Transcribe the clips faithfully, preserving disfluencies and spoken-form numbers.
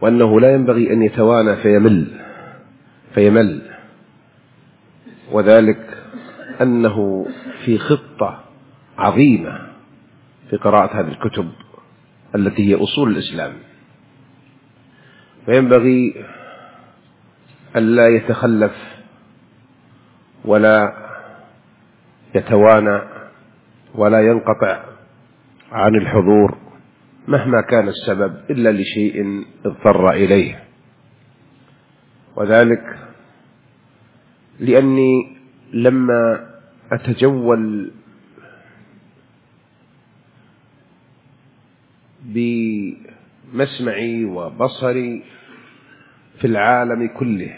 وأنه لا ينبغي أن يتوانى فيمل فيمل وذلك أنه في خطة عظيمة في قراءة هذه الكتب التي هي أصول الإسلام، فينبغي ألا يتخلف ولا يتوانى ولا ينقطع عن الحضور مهما كان السبب إلا لشيء اضطر إليه. وذلك لأني لما أتجول بمسمعي وبصري في العالم كله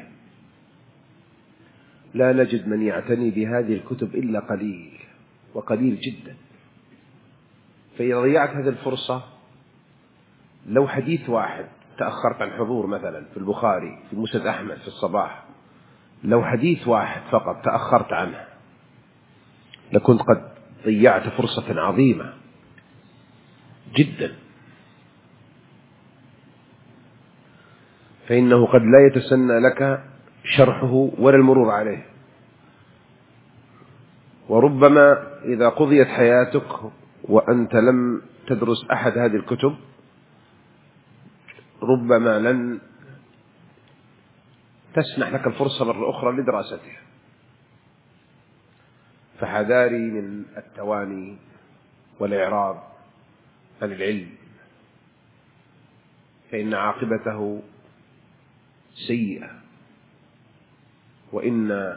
لا نجد من يعتني بهذه الكتب إلا قليل وقليل جدا. فإذا ضيعت هذه الفرصة، لو حديث واحد تأخرت عن حضور مثلا في البخاري في مسند أحمد في الصباح، لو حديث واحد فقط تأخرت عنه لكنت قد ضيعت فرصة عظيمة جدا، فإنه قد لا يتسنى لك شرحه ولا المرور عليه. وربما إذا قضيت حياتك وأنت لم تدرس أحد هذه الكتب ربما لن تسنح لك الفرصة مرة أخرى لدراستها. فحذاري من التواني والإعراض عن العلم، فإن عاقبته سيئة، وإن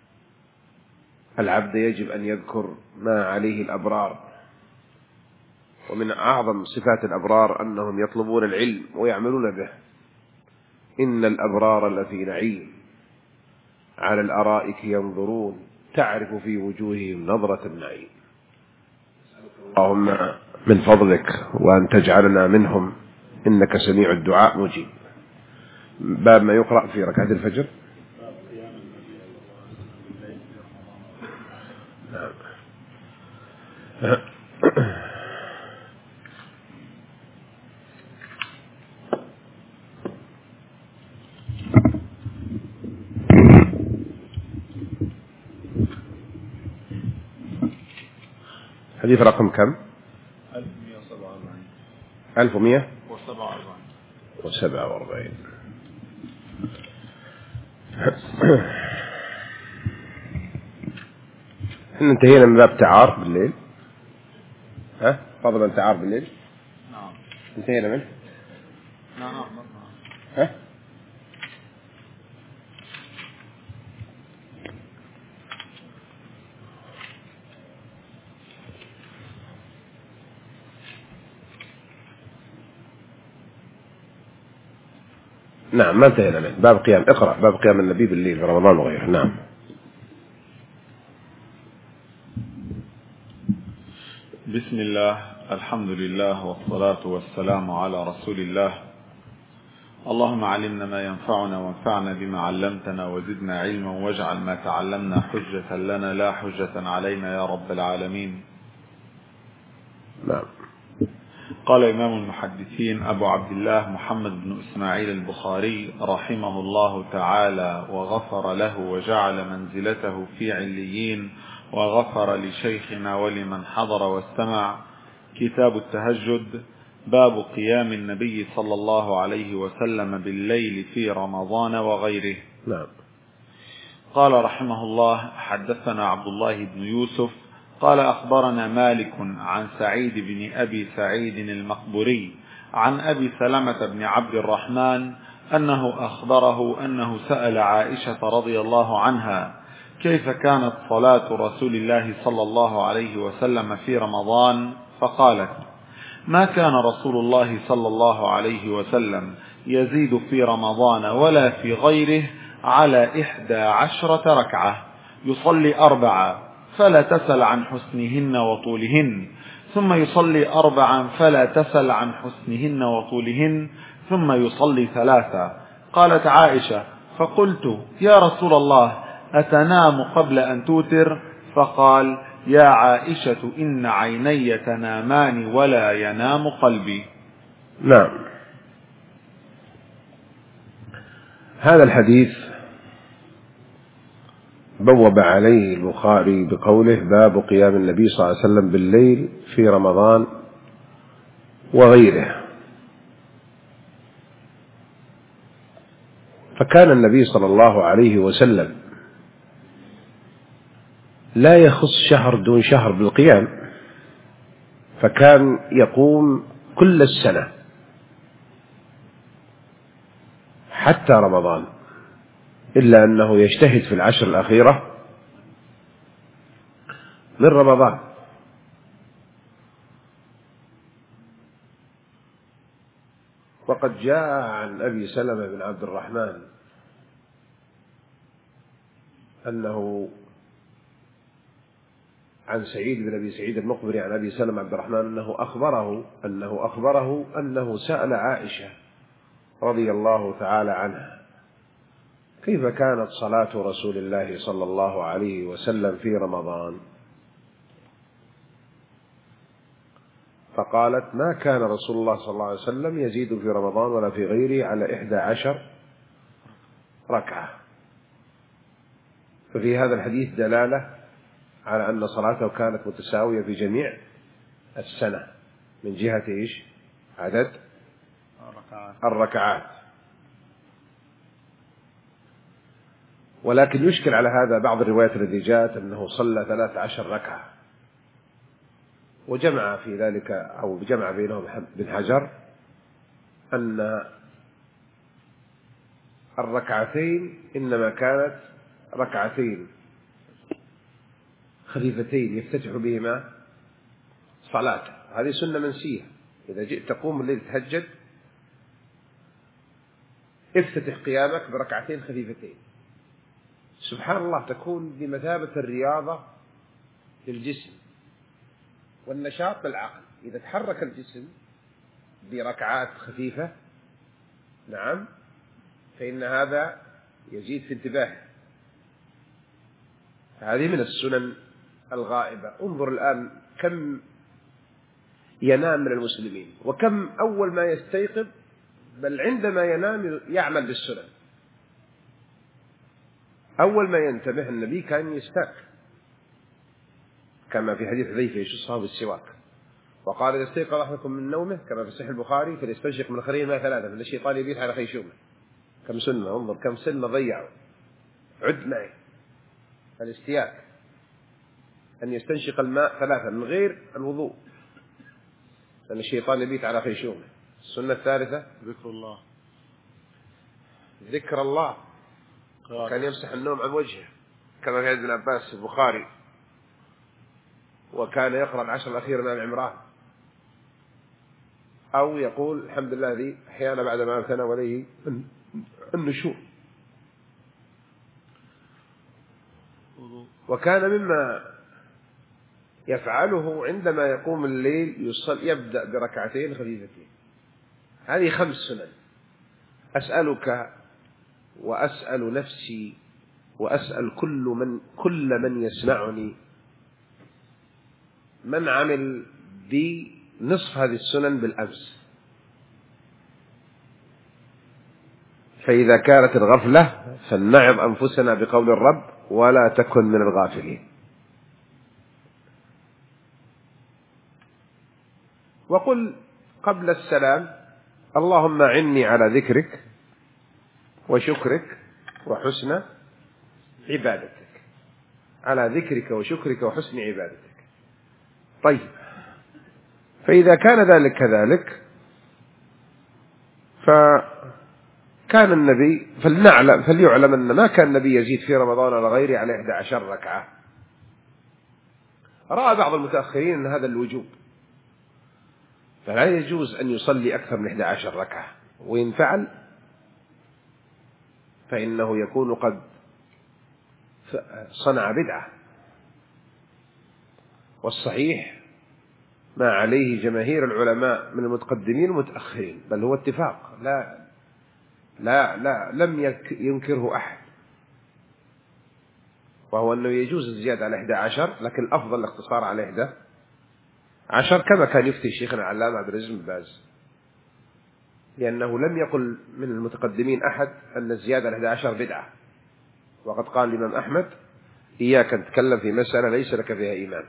العبد يجب أن يذكر ما عليه الأبرار. ومن أعظم صفات الأبرار أنهم يطلبون العلم ويعملون به. إن الأبرار لفي نعيم على الأرائك ينظرون تعرف في وجوههم نظرة النعيم. اللهم من فضلك وأن تجعلنا منهم إنك سميع الدعاء مجيب. باب ما يقرأ في ركعة الفجر. حديث رقم كم؟ ألف ومئة وسبعة وأربعين. احنا انتهينا من باب تعار بالليل. ها فضلا تعار بالليل. نعم انتهينا منه. نعم نعم. ها نعم ما انتهينا منه. باب قيام اقرأ باب قيام النبي بالليل في رمضان وغيره. نعم. بسم الله الحمد لله والصلاة والسلام على رسول الله. اللهم علمنا ما ينفعنا وانفعنا بما علمتنا وزدنا علما واجعل ما تعلمنا حجة لنا لا حجة علينا يا رب العالمين. نعم. قال إمام المحدثين أبو عبد الله محمد بن إسماعيل البخاري رحمه الله تعالى وغفر له وجعل منزلته في عليين وغفر لشيخنا ولمن حضر واستمع: كتاب التهجد، باب قيام النبي صلى الله عليه وسلم بالليل في رمضان وغيره. نعم. قال رحمه الله: حدثنا عبد الله بن يوسف قال أخبرنا مالك عن سعيد بن أبي سعيد المقبري عن أبي سلمة بن عبد الرحمن أنه أخبره أنه سأل عائشة رضي الله عنها: كيف كانت صلاة رسول الله صلى الله عليه وسلم في رمضان؟ فقالت: ما كان رسول الله صلى الله عليه وسلم يزيد في رمضان ولا في غيره على إحدى عشرة ركعة، يصلي أربعة فلا تسل عن حسنهن وطولهن، ثم يصلي أربعا فلا تسل عن حسنهن وطولهن، ثم يصلي ثلاثة. قالت عائشة: فقلت: يا رسول الله أتنام قبل أن توتر؟ فقال: يا عائشة إن عيني تنامان ولا ينام قلبي. نعم. هذا الحديث بوب عليه البخاري بقوله: باب قيام النبي صلى الله عليه وسلم بالليل في رمضان وغيره. فكان النبي صلى الله عليه وسلم لا يخص شهر دون شهر بالقيام، فكان يقوم كل السنة حتى رمضان، إلا أنه يجتهد في العشر الأخيرة من رمضان. وقد جاء عن أبي سلمة بن عبد الرحمن أنه عن سعيد بن أبي سعيد المقبري عن أبي سلمة عبد الرحمن أنه أخبره أنه أخبره أنه سأل عائشة رضي الله تعالى عنها: كيف كانت صلاة رسول الله صلى الله عليه وسلم في رمضان؟ فقالت: ما كان رسول الله صلى الله عليه وسلم يزيد في رمضان ولا في غيره على إحدى عشر ركعة. ففي هذا الحديث دلالة على أن صلاته كانت متساوية في جميع السنة من جهة إيش؟ عدد الركعات. ولكن يشكل على هذا بعض الروايات التي جاءت أنه صلى ثلاث عشر ركعة، وجمع في ذلك أو جمع بينهم بن حجر أن الركعتين إنما كانت ركعتين خفيفتين يفتتح بهما صلاته. هذه سنة منسية. إذا جئت تقوم الليل تهجد افتتح قيامك بركعتين خفيفتين. سبحان الله، تكون بمثابة الرياضة للجسم والنشاط للعقل. إذا تحرك الجسم بركعات خفيفة نعم فإن هذا يزيد في انتباهه. هذه من السنن الغائبة. انظر الآن كم ينام من المسلمين، وكم أول ما يستيقظ بل عندما ينام يعمل بالسنن. أول ما ينتبه النبي كان يستاك كما في حديث حذيفة يشصها بالسواك، وقال: إذا استيقظ أحدكم من نومه كما في صحيح البخاري فليستنشق من خليه ما ثلاثة، فإن الشيطان يبيت على خيشومه. كم سنة، انظر كم سنة ضيعوا. عد معي: الاستياك أن يستنشق الماء ثلاثة من غير الوضوء، لأن الشيطان يبيت على خيشومه. السنة الثالثة ذكر الله، ذكر الله، كان يمسح النوم عن وجهه كما في حديث ابن عباس في البخاري، وكان يقرأ العشر الأخير من عمران، أو يقول: الحمد لله الذي أحيانا بعد ما أمتنا وليه النشور. وكان مما يفعله عندما يقوم الليل يصل يبدأ بركعتين خفيفتين. هذه خمس سنن. أسألك وأسأل نفسي وأسأل كل من كل من يسمعني من عمل بنصف هذه السنن بالأمس، فإذا كانت الغفلة فلنعظ أنفسنا بقول الرب: ولا تكن من الغافلين. وقل قبل السلام: اللهم أعني على ذكرك وشكرك وحسن عبادتك. على ذكرك وشكرك وحسن عبادتك. طيب، فإذا كان ذلك كذلك فكان النبي فلنعلم فليعلم أن ما كان النبي يزيد في رمضان على غيره على إحدى عشر ركعة. رأى بعض المتأخرين أن هذا الوجوب، فلا يجوز أن يصلي أكثر من إحدى عشر ركعة، وإن فعل فإنه يكون قد صنع بدعة. والصحيح ما عليه جماهير العلماء من المتقدمين والمتأخرين، بل هو اتفاق لا لا لا لم ينكره أحد، وهو أنه يجوز الزيادة على إحدى عشر، لكن الأفضل الاقتصار على إحدى عشر كما كان يفتي شيخنا العلامة عبد العزيز بن باز. لأنه لم يقل من المتقدمين أحد أن الزيادة الأحد عشر بدعة، وقد قال الإمام أحمد إياك أن تتكلم في مسألة ليس لك فيها إيمان.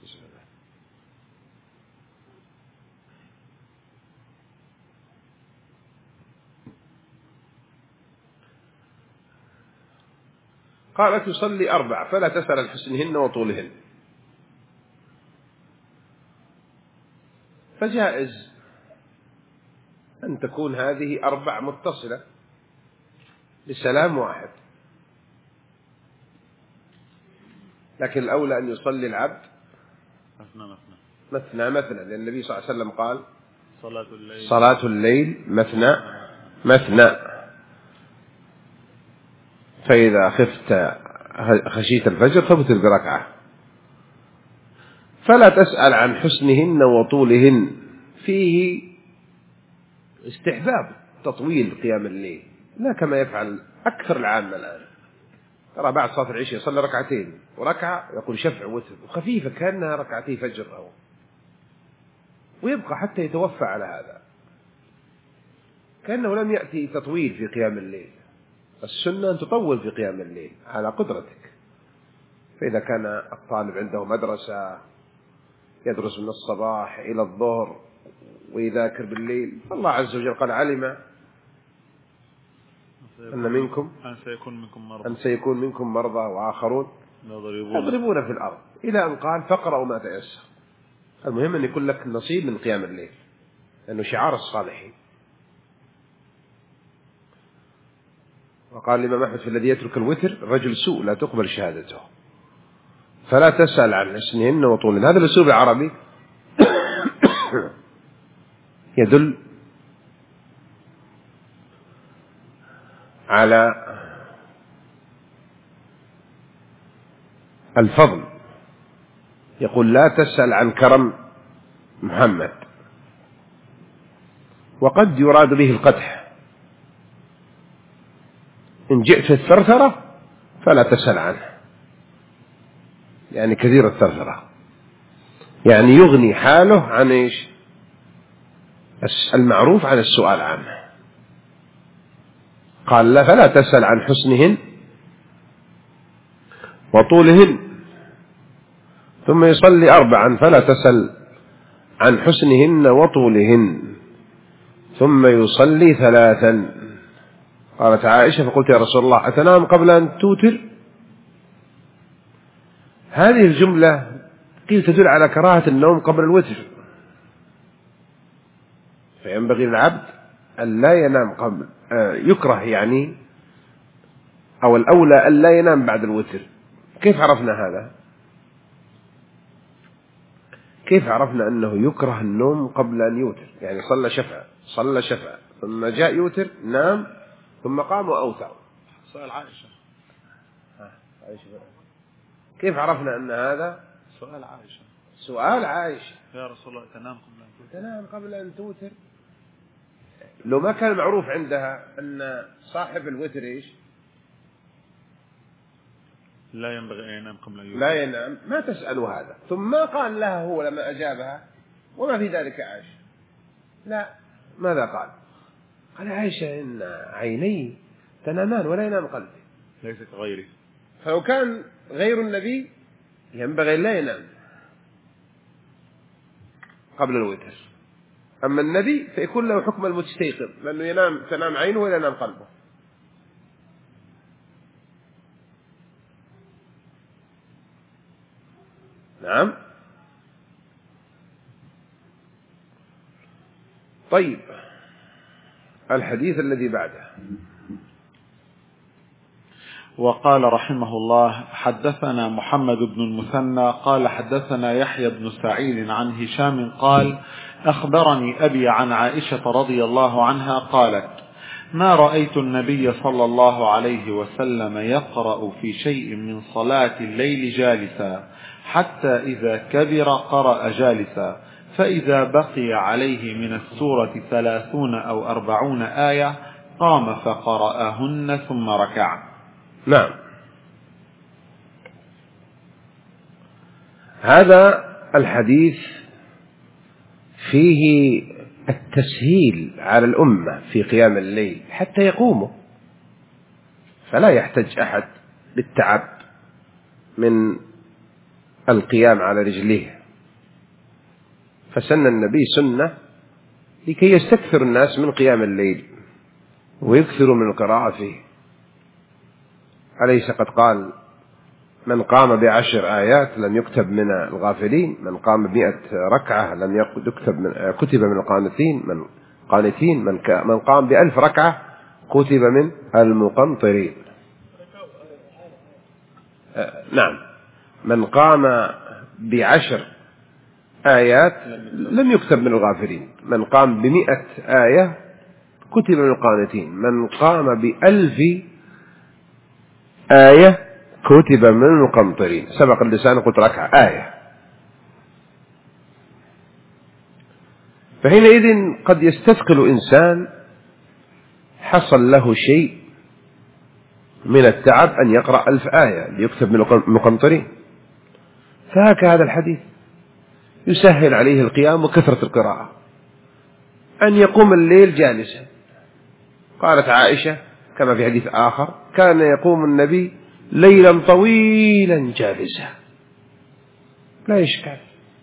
قالت يصلي أربع فلا تسأل عن حسنهن وطولهن، فجائز أن تكون هذه أربع متصلة لسلام واحد، لكن الأولى أن يصلي العبد مثنى مثنى، لأن النبي صلى الله عليه وسلم قال صلاة الليل, صلاة الليل مثنى مثنى، فإذا خفت خشيت الفجر فبتر بركعة. فلا تسأل عن حسنهن وطولهن، فيه استحباب تطويل قيام الليل، لا كما يفعل أكثر العامة الآن. ترى بعد صلاة العشاء يصلي ركعتين وركعة يقول شفع وتر وخفيفة كأنها ركعتي فجر أو ويبقى حتى يتوفى على هذا، كأنه لم يأتي تطويل في قيام الليل. السنة أن تطول في قيام الليل على قدرتك. فإذا كان الطالب عنده مدرسة يدرس من الصباح إلى الظهر ويذاكر بالليل، الله عز وجل قال علم أن منكم أن سيكون منكم مرضى, أن سيكون منكم مرضى وآخرون يضربون في الأرض، إلى أن قال فقرأوا ما تيسر. المهم أن يكون لك نصيب من قيام الليل، لأنه شعار الصالحين. وقال الإمام أحمد في الذي يترك الوتر رجل سوء لا تقبل شهادته. فلا تسأل عن حسنهن وطولهن، هذا الأسلوب العربي يدل على الفضل. يقول لا تسأل عن كرم محمد، وقد يراد به القدح. إن جئت في الثرثرة فلا تسأل عنه، يعني كثير الثرثرة، يعني يغني حاله عن إيش؟ المعروف عن السؤال عنه. قال لا فلا تسأل عن حسنهن وطولهن، ثم يصلي أربعا فلا تسأل عن حسنهن وطولهن، ثم يصلي ثلاثا. قالت عائشة فقلت يا رسول الله أتنام قبل أن توتر؟ هذه الجملة قيل تدل على كراهة النوم قبل الوتر، فينبغي للعبد أن لا ينام قبل آه يكره يعني، أو الأولى أن لا ينام بعد الوتر. كيف عرفنا هذا؟ كيف عرفنا أنه يكره النوم قبل أن يوتر؟ يعني صلى شفع صلى شفع ثم جاء يوتر نام ثم قام وأوتر. سؤال عائشة. عائشة كيف عرفنا أن هذا؟ سؤال عائشة. سؤال عائشة يا رسول الله تنام قبل أن توتر؟ تنام قبل أن توتر. لو ما كان معروف عندها أن صاحب الوتر إيش؟ لا ينبغي أن ينام قبل أن يوتر، لا ينام، ما تسأل هذا. ثم ما قال لها هو لما أجابها وما في ذلك عائشة، لا، ماذا قال؟ قال عائشة إن عيني تنامان ولا ينام قلبي، ليس كغيري. فلو كان غير النبي ينبغي لا ينام قبل الوتر، أما النبي فيكون له حكم المستيقظ، لأنه ينام تنام عينه ولا ينام قلبه. نعم. طيب الحديث الذي بعده. وقال رحمه الله حدثنا محمد بن المثنى قال حدثنا يحيى بن سعيد عن هشام قال أخبرني أبي عن عائشة رضي الله عنها قالت ما رأيت النبي صلى الله عليه وسلم يقرأ في شيء من صلاة الليل جالسا حتى إذا كبر قرأ جالسا، فإذا بقي عليه من السورة ثلاثون أو أربعون آية قام فقرأهن ثم ركع. نعم. هذا الحديث فيه التسهيل على الأمة في قيام الليل حتى يقوموا، فلا يحتاج أحد للتعب من القيام على رجليه، فسن النبي سنة لكي يستكثر الناس من قيام الليل ويكثروا من القراءة فيه. أليس قد قال: من قام بعشر آيات لم يكتب من الغافلين، من قام بمئة ركعة لم يكتب من كتب من القانتين، من قانتين، من من قام بألف ركعة كتب من المقنطرين. نعم، من قام بعشر آيات لم يكتب من الغافلين، من قام بمئة آية كتب من القانتين، من قام بألف آية كتب من المقنطرين. سبق اللسان قلت ركعة آية. فحينئذ قد يستثقل إنسان حصل له شيء من التعب أن يقرأ ألف آية ليكتب من المقنطرين، فهكذا الحديث يسهل عليه القيام وكثرة القراءة، أن يقوم الليل جالسا. قالت عائشة كما في حديث آخر: كان يقوم النبي ليلا طويلا جالسا، لا إشكال.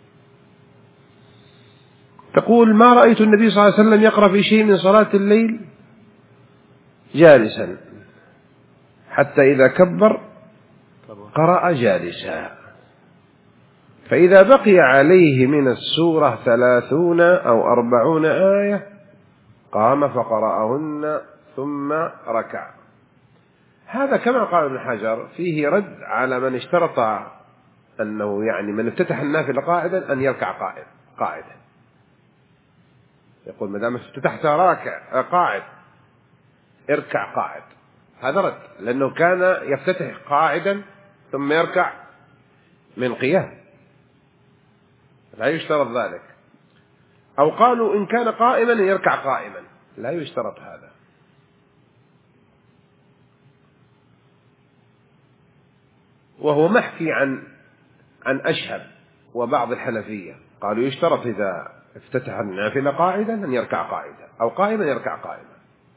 تقول: ما رأيت النبي صلى الله عليه وسلم يقرأ في شيء من صلاة الليل جالسا، حتى إذا كبر قرأ جالسا، فإذا بقي عليه من السورة ثلاثون أو أربعون آية قام فقرأهن ثم ركع. هذا كما قال ابن حجر فيه رد على من اشترط أنه يعني من افتتح النافلة قاعدا أن يركع قائم قاعدا. يقول: ما دام افتتحت راكع قاعد اركع قاعد. هذا رد، لأنه كان يفتتح قاعدا ثم يركع من قيام، لا يشترط ذلك. أو قالوا إن كان قائما يركع قائما، لا يشترط هذا. وهو محكي عن عن أشهب وبعض الحنفية، قالوا يشترط إذا افتتح النافلة قاعدا أن يركع قاعدا، أو قائما يركع قائما.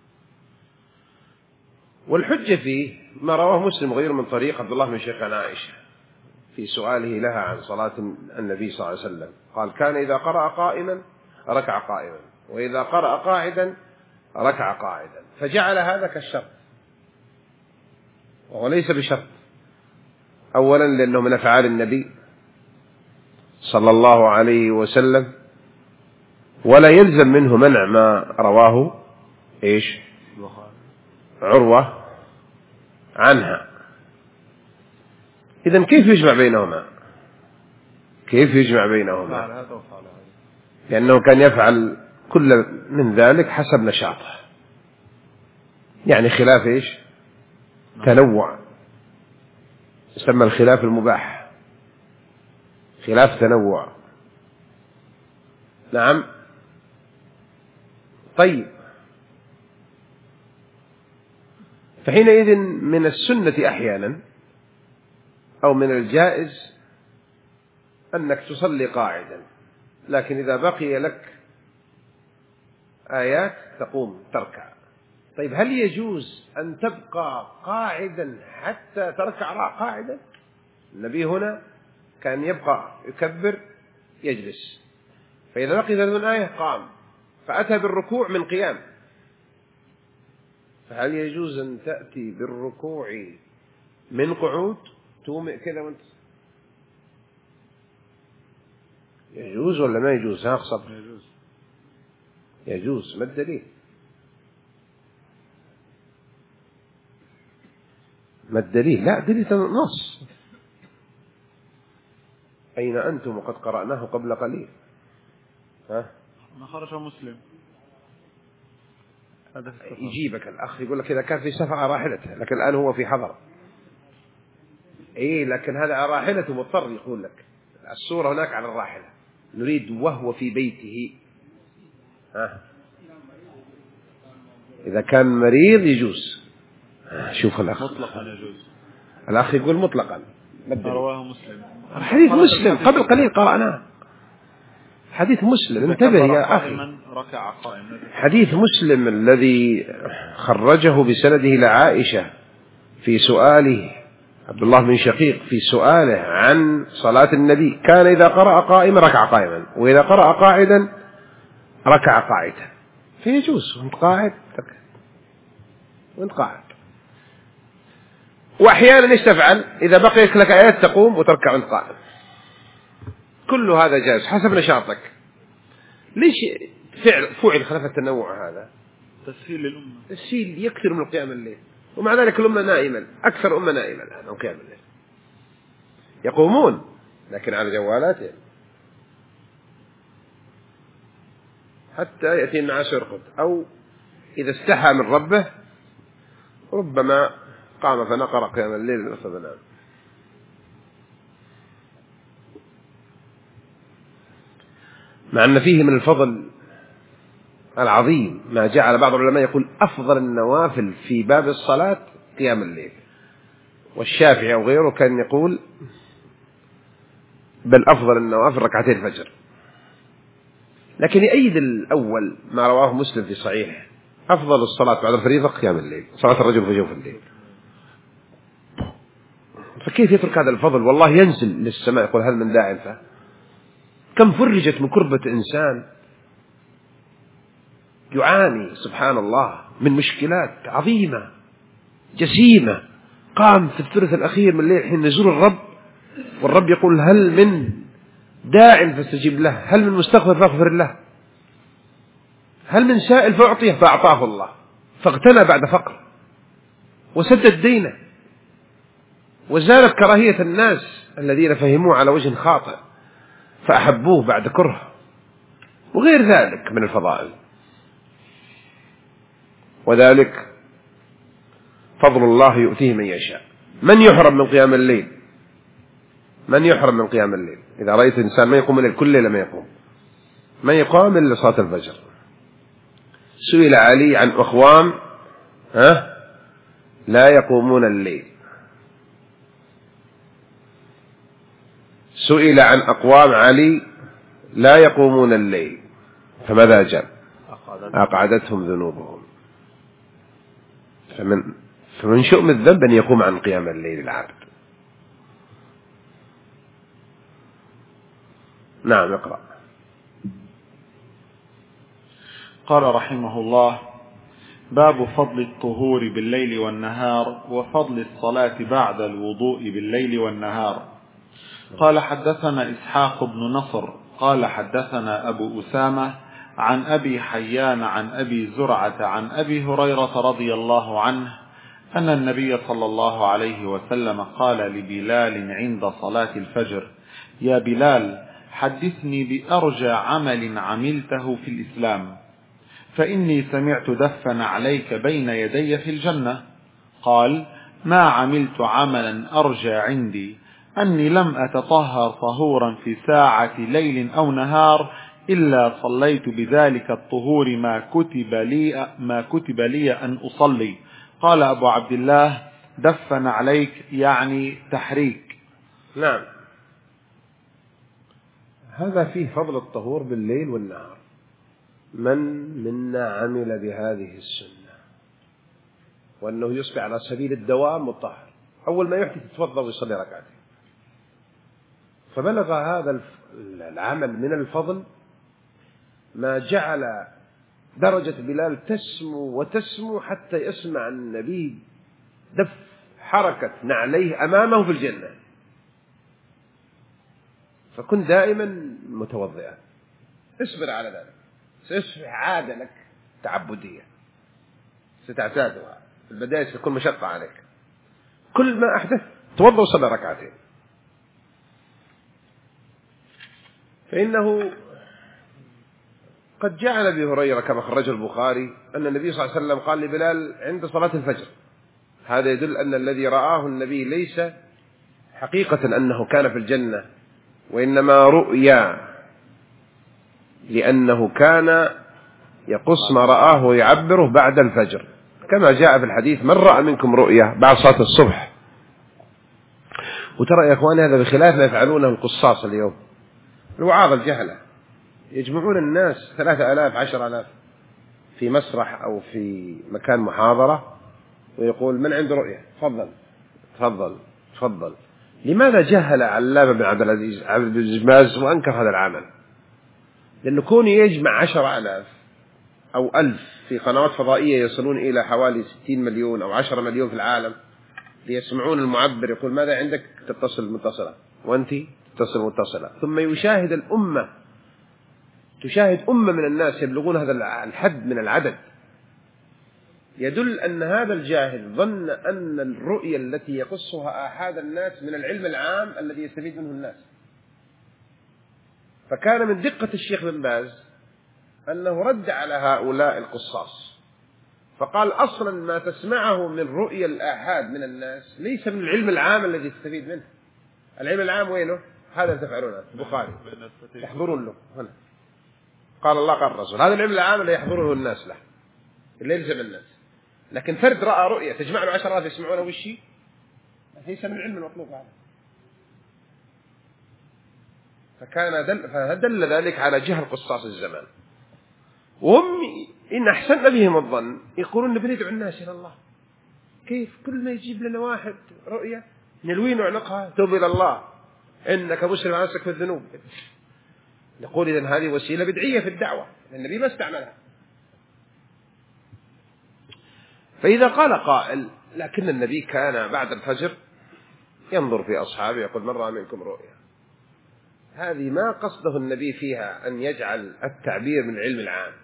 والحجة فيه ما رواه مسلم وغيره من طريق عبد الله بن شقيق عن عائشة في سؤاله لها عن صلاة النبي صلى الله عليه وسلم، قال: كان إذا قرأ قائما ركع قائما، وإذا قرأ قاعدا ركع قاعدا، فجعل هذا كالشرط، وهو ليس بشرط. أولا لأنه من أفعال النبي صلى الله عليه وسلم، ولا يلزم منه منع ما رواه إيش عروة عنها. إذن كيف يجمع بينهما؟ كيف يجمع بينهما؟ لأنه كان يفعل كل من ذلك حسب نشاطه، يعني خلاف إيش تنوع، يسمى الخلاف المباح، خلاف تنوع. نعم. طيب، فحينئذ من السنة أحيانا أو من الجائز أنك تصلي قاعدا، لكن إذا بقي لك آيات تقوم تركع. طيب، هل يجوز أن تبقى قاعدا حتى تركع قاعدا؟ النبي هنا كان يبقى يكبر يجلس، فإذا بقي ثلاثون آية قام، فأتى بالركوع من قيام، فهل يجوز أن تأتي بالركوع من قعود تومئ كذا وانت؟ يجوز ولا ما يجوز؟ ها صبر. يجوز. يجوز. ما الدليل؟ ما الدليل؟ لا دليل نص. أين أنتم وقد قرأناه قبل قليل؟ ها؟ ما خرج مسلم. يجيبك الأخ يقول لك إذا كان في سفر على راحلته، لكن الآن هو في حضر. إيه، لكن هذا على راحلته مضطر يقول لك السورة هناك على الراحلة، نريد وهو في بيته. ها؟ إذا كان مريض يجوز. شوف الأخ مطلقا يجوز. الأخ يقول مطلقا. رواه مسلم. حديث مسلم قبل قليل قرأناه، حديث مسلم. انتبه يا أخي. ركع قائما. حديث مسلم الذي خرجه بسنده لعائشة في سؤاله عبد الله بن شقيق في سؤاله عن صلاة النبي، كان إذا قرأ قائما ركع قائما، وإذا قرأ قاعدا ركع قاعدا، فيجوز وانت قاعد وانت قاعد. وأحيانا ايش تفعل؟ إذا بقيت لك آيات تقوم وتركع وانت قائم، كل هذا جائز حسب نشاطك. ليش فعل فعل خلف التنوع هذا؟ تسهيل للأمة، تسهيل يكثر من قيام الليل، ومع ذلك الأمة نائما، أكثر أمة نائما الآن عن قيام الليل، يقومون لكن على جوالاتهم حتى يأتي النعاس ويرقد، أو إذا استحى من ربه ربما قام فنقر قيام الليل فنام. مع أن فيه من الفضل العظيم ما جعل بعض العلماء يقول أفضل النوافل في باب الصلاة قيام الليل، والشافعي أو غيره كان يقول بل أفضل النوافل ركعتين الفجر. لكن يأيد الأول ما رواه مسلم في صحيح أفضل الصلاة بعد الفريضة قيام الليل، صلاة الرجل في جوف الليل. فكيف يترك هذا الفضل؟ والله ينزل للسماء يقول هل من داع فه. كم فرجت من كربة إنسان يعاني سبحان الله من مشكلات عظيمة جسيمة، قام في الثلث الأخير من الليل حين نزول الرب، والرب يقول هل من داع فاستجيب له، هل من مستغفر فاغفر له، هل من سائل فأعطيه فأعطاه الله، فاغتنى بعد فقر وسدد دينه وزالت كراهية الناس الذين فهموه على وجه خاطئ فأحبوه بعد كره، وغير ذلك من الفضائل. وذلك فضل الله يؤتيه من يشاء. من يحرم من قيام الليل؟ من يحرم من قيام الليل؟ إذا رأيت إنسان ما يقوم الليل كل ليلة ما يقوم، ما يقام إلا صلاة الفجر. سئل علي عن أخوام ها لا يقومون الليل، سئل عن أقوام علي لا يقومون الليل، فماذا جاء؟ أقعدتهم ذنوبهم. فمن, فمن شؤم الذنب أن يقوم عن قيام الليل العبد. نعم اقرأ. قال رحمه الله: باب فضل الطهور بالليل والنهار وفضل الصلاة بعد الوضوء بالليل والنهار. قال حدثنا إسحاق بن نصر قال حدثنا أبو أسامة عن أبي حيان عن أبي زرعة عن أبي هريرة رضي الله عنه أن النبي صلى الله عليه وسلم قال لبلال عند صلاة الفجر: يا بلال، حدثني بأرجى عمل عملته في الإسلام، فإني سمعت دفا عليك بين يدي في الجنة. قال: ما عملت عملا أرجى عندي أني لم أتطهر طهورا في ساعة ليل أو نهار إلا صليت بذلك الطهور ما كتب لي, ما كتب لي أن أصلي. قال أبو عبد الله: دفن عليك يعني تحريك. نعم، هذا فيه فضل الطهور بالليل والنهار. من منا عمل بهذه السنة وأنه يصبح على سبيل الدوام مطهر، أول ما يحدث يتوضأ ويصلي ركعتين. فبلغ هذا العمل من الفضل ما جعل درجة بلال تسمو وتسمو حتى يسمع النبي دف حركة نعليه أمامه في الجنة. فكن دائما متوضئا، اصبر على ذلك، سيصبح عادة لك تعبدية ستعتادها. في البداية ستكون مشقة عليك، كل ما أحدث توضأ وصلى ركعتين. فإنه قد جاء عن أبي هريرة كما خرجه البخاري أن النبي صلى الله عليه وسلم قال لبلال عند صلاة الفجر. هذا يدل أن الذي رآه النبي ليس حقيقة أنه كان في الجنة، وإنما رؤيا، لأنه كان يقص ما رآه ويعبره بعد الفجر، كما جاء في الحديث: من رأى منكم رؤيا بعد صلاة الصبح. وترى يا إخواني هذا بخلاف ما يفعلونه القصاص اليوم، الوعاظ الجهلة، يجمعون الناس ثلاثة آلاف عشر آلاف في مسرح أو في مكان محاضرة ويقول من عنده رؤية تفضل تفضل تفضل. لماذا جهل علامة بن عبد العزيز عبد العزيز باز وأنكر هذا العمل؟ لأنه كونه يجمع عشر آلاف أو ألف في قنوات فضائية يصلون إلى حوالي ستين مليون أو عشرة مليون في العالم ليسمعون المعبر يقول ماذا عندك تتصل متصلة وأنت تتصل متصلة، ثم يشاهد الأمة تشاهد أمة من الناس يبلغون هذا الحد من العدد، يدل أن هذا الجاهل ظن أن الرؤية التي يقصها آحاد الناس من العلم العام الذي يستفيد منه الناس. فكان من دقة الشيخ بن باز أنه رد على هؤلاء القصاص فقال أصلا ما تسمعه من رؤية الآحاد من الناس ليس من العلم العام الذي تستفيد منه. العلم العام وينه؟ هذا تفعلونه البخاري يحضرون له هنا قال الله قال الرسول، هذا العلم العام اللي يحضره الناس له اللي يلزم الناس. لكن فرد رأى رؤية تجمع له عشرات يسمعونه وشي ليس من العلم المطلوب هذا. فكان دل فدل ذلك على جهل قصاص الزمان. وهم إن أحسن بهم الظن يقولون نبي ندعو الناس إلى الله، كيف كل ما يجيب لنا واحد رؤية نلوين عنقها توب إلى الله إنك مسلم على نفسك في الذنوب. نقول إذن هذه وسيلة بدعية في الدعوة النبي ما استعملها. فإذا قال قائل لكن النبي كان بعد الفجر ينظر في أصحابه يقول من رأى منكم رؤيا، هذه ما قصده النبي فيها أن يجعل التعبير من العلم العام،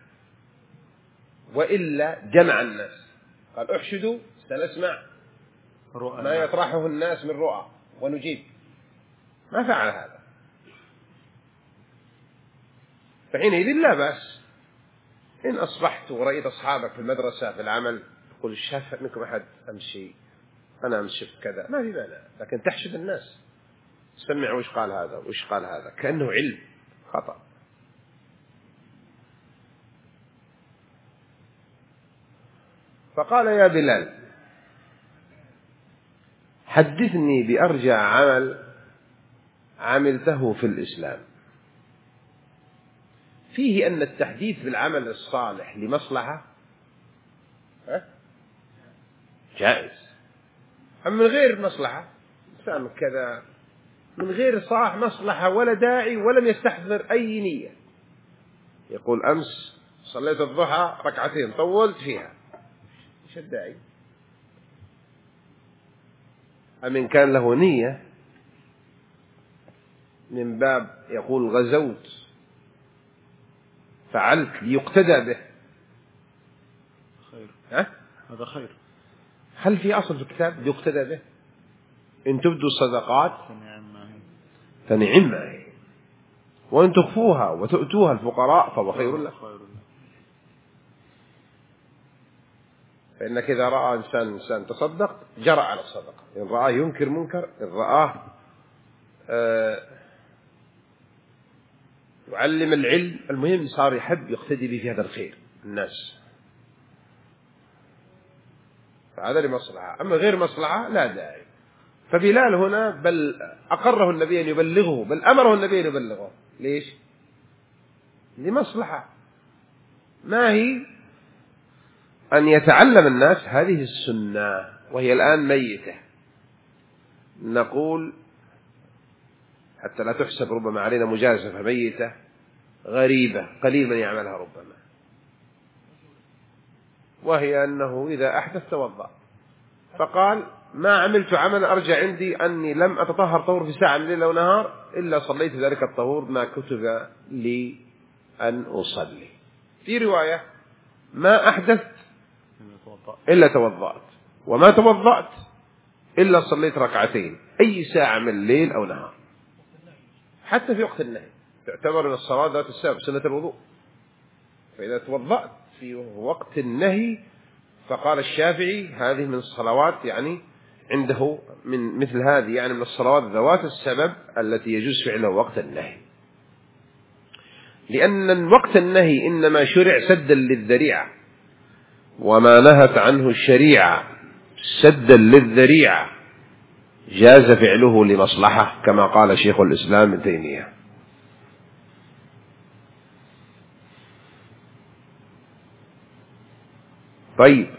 وإلا جمع الناس قال احشدوا سنسمع ما يطرحه الناس من رؤى ونجيب، ما فعل هذا. فحينئذ لا بأس إن أصبحت ورأيت أصحابك في المدرسة في العمل تقول شاف منكم أحد أمشي أنا أمشي كذا ما في مانع، لكن تحشد الناس سمع وش قال هذا وش قال هذا كأنه علم خطأ. فقال يا بلال حدثني بأرجع عمل عملته في الإسلام فيه أن التحديث بالعمل الصالح لمصلحة جائز، أما من غير مصلحة إنسان كذا من غير صاح مصلحة ولا داعي ولم يستحضر أي نية يقول أمس صليت الضحى ركعتين طولت فيها إيش الداعي؟ أمن كان له نية من باب يقول غزوت فعلت ليقتدى به خير ها؟ هذا خير. هل في أصل في الكتاب ليقتدى به؟ إن تبدوا الصدقات فنعم ما هي وإن تخفوها وتؤتوها الفقراء فهو خير لك. فإنك إذا رأى إنسان إنسان تصدق جرأ على الصدقة، إن رآه ينكر منكر، إن رآه آه يعلم العلم، المهم صار يحب يقتدي به في هذا الخير الناس، فهذا لمصلحة. أما غير مصلحة لا داعي. فبلال هنا بل أقره النبي أن يبلغه، بل أمره النبي أن يبلغه. ليش؟ لمصلحة، ما هي أن يتعلم الناس هذه السنة وهي الآن ميتة. نقول حتى لا تحسب ربما علينا مجازفة ميتة غريبة قليل من يعملها ربما، وهي أنه إذا أحدث توضأ فقال ما عملت عملا أرجع عندي أني لم أتطهر طهور في ساعة من الليل أو نهار إلا صليت ذلك الطهور ما كتب لي أن أصلي. في رواية ما أحدثت إلا توضأت وما توضأت إلا صليت ركعتين أي ساعة من الليل أو نهار، حتى في وقت النهي تعتبر من الصلاة ذات السبب سنة الوضوء. فإذا توضأت في وقت النهي فقال الشافعي هذه من الصلوات، يعني عنده من مثل هذه يعني من الصلوات ذوات السبب التي يجوز فعلها وقت النهي، لأن وقت النهي إنما شرع سدا للذريعة، وما نهت عنه الشريعة سدا للذريعة جاز فعله لمصلحة كما قال شيخ الإسلام ابن تيمية. طيب،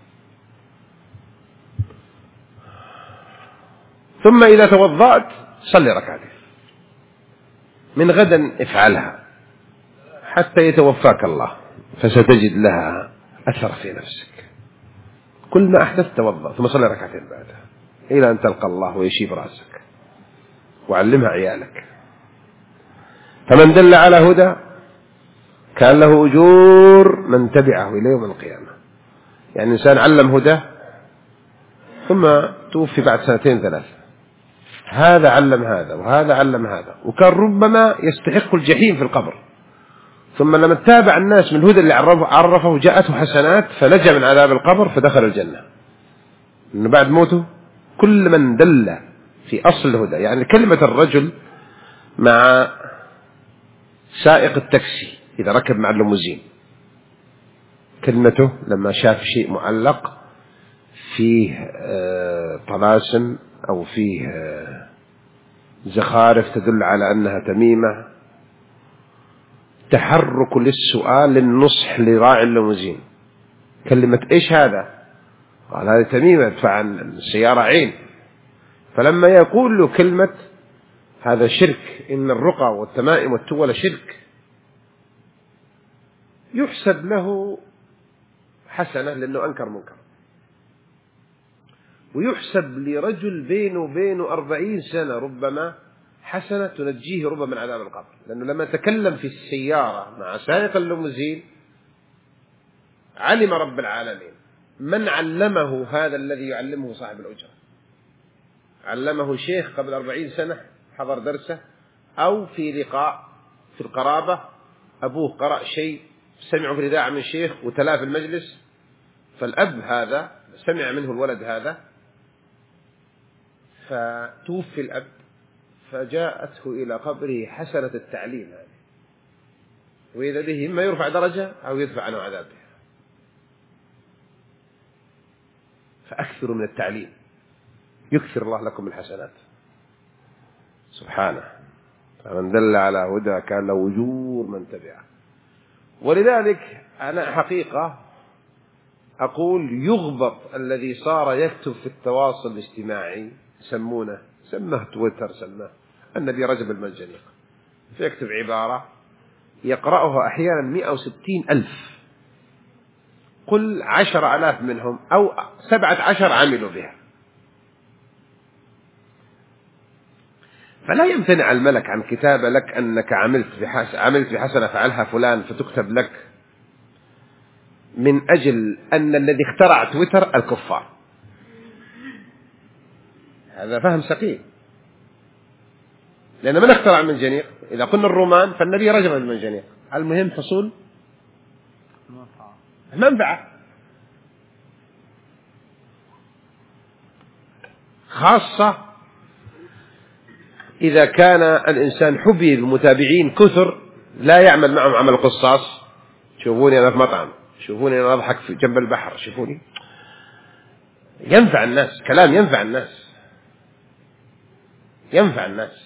ثم إذا توضأت صلي ركعتين. من غدا افعلها حتى يتوفاك الله، فستجد لها أثر في نفسك. كل ما أحدث توضأ ثم صلي ركعتين بعدها إلى أن تلقى الله ويشيب رأسك، وعلمها عيالك. فمن دل على هدى كان له أجور من تبعه إلى يوم القيامة. يعني إنسان علم هدى ثم توفي بعد سنتين ثلاثة، هذا علم هذا وهذا علم هذا، وكان ربما يستحق الجحيم في القبر، ثم لما تابع الناس من الهدى اللي عرفه, عرفه جاءته حسنات فنجا من عذاب القبر فدخل الجنة. إنه بعد موته كل من دل في أصل الهدى. يعني كلمة الرجل مع سائق التاكسي إذا ركب مع الليموزين، كلمته لما شاف شيء معلق فيه طلاسم أو فيه زخارف تدل على أنها تميمة، تحرك للسؤال للنصح لراعي الليموزين. كلمة إيش هذا؟ قال هذه تميمة يدفع عن السيارة عين. فلما يقول له كلمة هذا شرك، إن الرقى والتمائم والتول شرك، يحسب له حسنة لأنه أنكر منكر، ويحسب لرجل بينه وبينه أربعين سنة ربما حسنة تنجيه ربما من عذاب القبر، لأنه لما تكلم في السيارة مع سائق الليموزين علم رب العالمين من علمه هذا الذي يعلمه صاحب الأجرة. علمه شيخ قبل أربعين سنة حضر درسه، أو في لقاء في القرابة أبوه قرأ شيء سمعه في الإذاعة من شيخ وتلاه في المجلس، فالأب هذا سمع منه الولد هذا فتوفي الأب، فجاءته إلى قبره حسنة التعليم هذه، وإذا به إما يرفع درجة أو يدفع عنه عذابه. فأكثروا من التعليم يكثر الله لكم الحسنات سبحانه. فمن دل على هدى كان له أجور من تبعه. ولذلك أنا حقيقة أقول يغبط الذي صار يكتب في التواصل الاجتماعي، يسمونه سماه تويتر، سماه النبي رجب المنجنيق، فيكتب عبارة يقرأها أحيانا مئة وستين ألف، قل عشر ألاف منهم أو سبعة عشر عملوا بها. فلا يمتنع الملك عن كتابة لك أنك عملت بحسنة عملت بحسنة فعلها فلان فتكتب لك، من أجل أن الذي اخترع تويتر الكفار. هذا فهم سقيم، لأن من اخترع المنجنيق؟ إذا قلنا الرومان فالنبي رجب المنجنيق. المهم حصول المنفعة، خاصة إذا كان الإنسان حبي بمتابعين كثر لا يعمل معهم عمل قصاص. شوفوني أنا في مطعم، شوفوني أنا أضحك في جنب البحر، شوفوني. ينفع الناس، كلام ينفع الناس، ينفع الناس.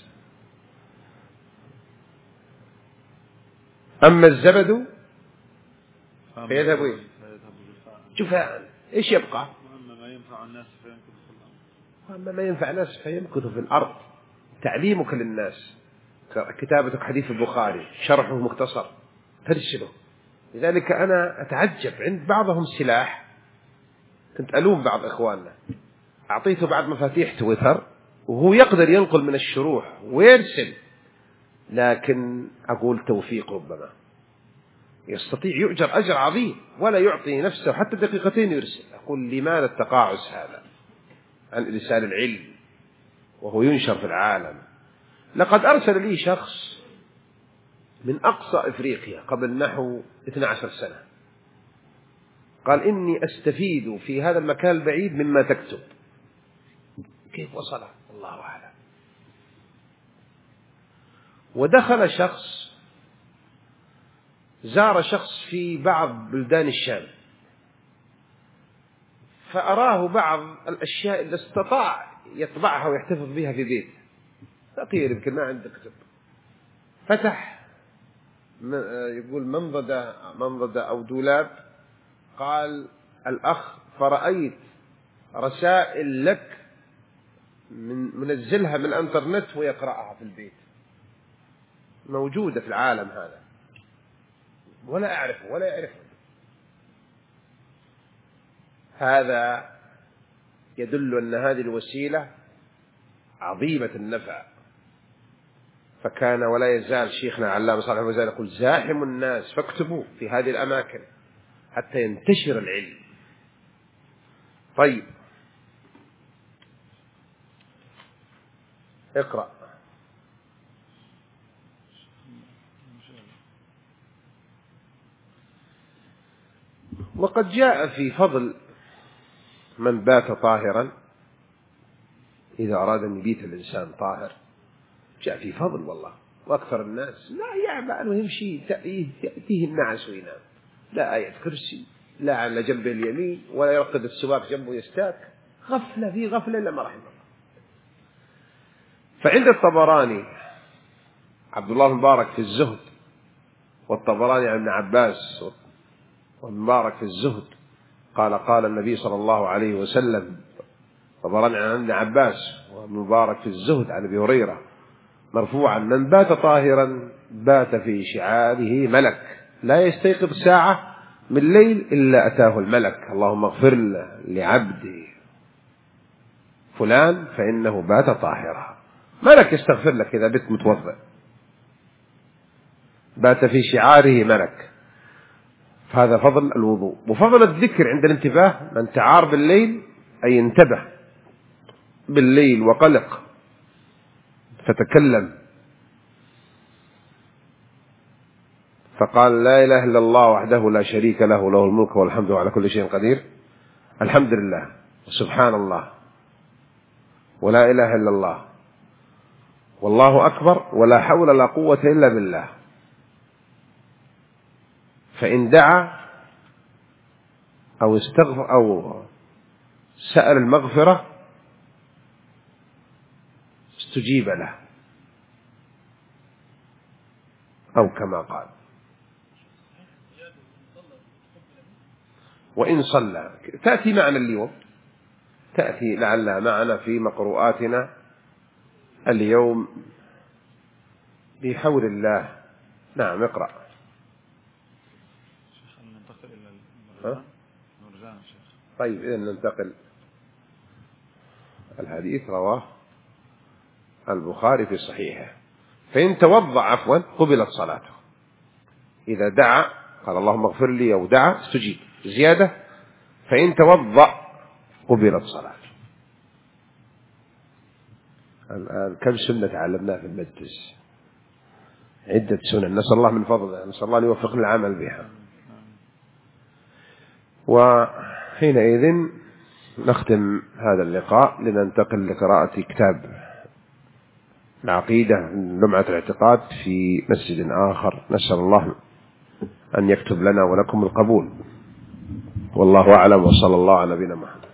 أما الزبد فيذهب إيه؟ جفاء. إيش يبقى؟ وأما ما ينفع الناس فيمكث في الأرض. وأما ما ينفع الناس فيمكث في الأرض. تعليمك للناس، كتابتك حديث البخاري، شرحه مختصر، ترسله. لذلك أنا أتعجب عند بعضهم سلاح. كنت ألوم بعض إخواننا، أعطيته بعض مفاتيح تويتر وهو يقدر ينقل من الشروح ويرسل، لكن أقول توفيق ربما يستطيع يؤجر أجر عظيم ولا يعطي نفسه حتى دقيقتين يرسل. أقول لماذا التقاعس هذا عن إرسال العلم وهو ينشر في العالم؟ لقد أرسل لي شخص من أقصى إفريقيا قبل نحو اثنتي عشرة سنة، قال إني أستفيد في هذا المكان البعيد مما تكتب. كيف وصل؟ الله أعلم. ودخل شخص زار شخص في بعض بلدان الشام، فأراه بعض الأشياء اللي استطاع يطبعها ويحتفظ بها في بيت فقير يمكن ما عنده كتب. فتح يقول منضدة منضدة أو دولاب، قال الأخ فرأيت رسائل لك من منزلها من الانترنت ويقرأها في البيت، موجودة في العالم هذا ولا أعرفه ولا يعرفه. هذا يدل أن هذه الوسيلة عظيمة النفع. فكان ولا يزال شيخنا علامة صالح الفوزان يقول زاحموا الناس فاكتبوا في هذه الأماكن حتى ينتشر العلم. طيب اقرأ. وقد جاء في فضل من بات طاهرا، إذا أراد أن يبيت الإنسان طاهر جاء في فضل والله. وأكثر الناس لا يعبأ أنه يمشي يأتيه النعس وينام، لا آية كرسي، لا على جنبه اليمين، ولا يرقد السواق جنبه يستاك، غفلة في غفلة إلا ما رحم الله. فعند الطبراني عبد الله المبارك في الزهد، والطبراني عن ابن عباس والمبارك في الزهد قال قال النبي صلى الله عليه وسلم، طبراني عن ابن عباس والمبارك في الزهد عن ابي هريرة مرفوعا: من بات طاهرا بات في شعابه ملك لا يستيقظ ساعة من الليل إلا أتاه الملك اللهم اغفر لعبدي فلان فإنه بات طاهرا. ملك يستغفر لك إذا بت متوضئ. بات في شعاره ملك. فهذا فضل الوضوء. وفضل الذكر عند الانتباه، من تعار بالليل أي انتبه بالليل وقلق فتكلم فقال لا إله إلا الله وحده لا شريك له له الملك والحمد على كل شيء قدير، الحمد لله وسبحان الله ولا إله إلا الله والله أكبر ولا حول ولا قوة إلا بالله. فإن دعا أو استغفر أو سأل المغفرة استجيب له أو كما قال. وإن صلى تأتي معنا اليوم، تأتي لعلها معنا في مقروءاتنا اليوم بحول الله. نعم اقرأ. طيب إذن ننتقل. الحديث رواه البخاري في صحيحه. فإن توضأ عفوا قبلت صلاته. إذا دعا قال اللهم اغفر لي أو دعا استجيب. زيادة: فإن توضأ قبلت صلاته. الآن كم سنة تعلمناها في المجلس؟ عدة سنن، نسأل الله من فضله، نسأل الله أن يوفقنا العمل بها. وحينئذ نختم هذا اللقاء لننتقل لقراءة كتاب العقيدة لمعة الاعتقاد في مسجد آخر. نسأل الله أن يكتب لنا ولكم القبول، والله أعلم، وصلى الله على نبينا محمد.